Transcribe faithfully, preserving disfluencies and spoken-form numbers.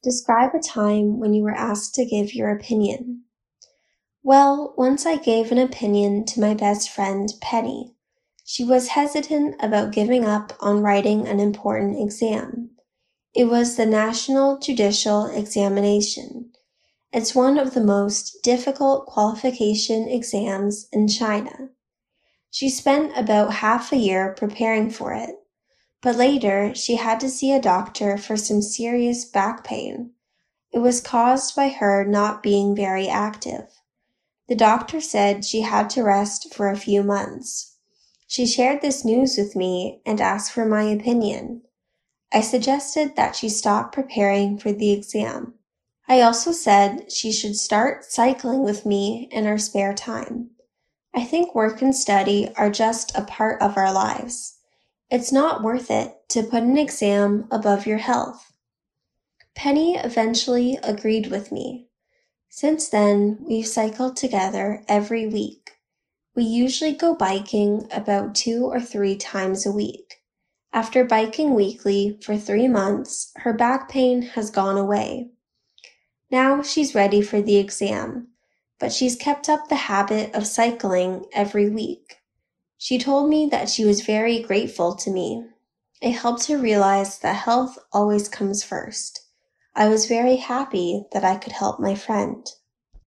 Describe a time when you were asked to give your opinion. Well, once I gave an opinion to my best friend, Penny. She was hesitant about giving up on writing an important exam. It was the National Judicial Examination. It's one of the most difficult qualification exams in China. She spent about half a year preparing for it, but later she had to see a doctor for some serious back pain. It was caused by her not being very active. The doctor said she had to rest for a few months. She shared this news with me and asked for my opinion. I suggested that she stop preparing for the exam. I also said she should start cycling with me in her spare time. I think work and study are just a part of our lives. It's not worth it to put an exam above your health. Penny eventually agreed with me. Since then, we've cycled together every week. We usually go biking about two or three times a week. After biking weekly for three months, her back pain has gone away. Now she's ready for the exam, but she's kept up the habit of cycling every week. She told me that she was very grateful to me. It helped her realize that health always comes first. I was very happy that I could help my friend.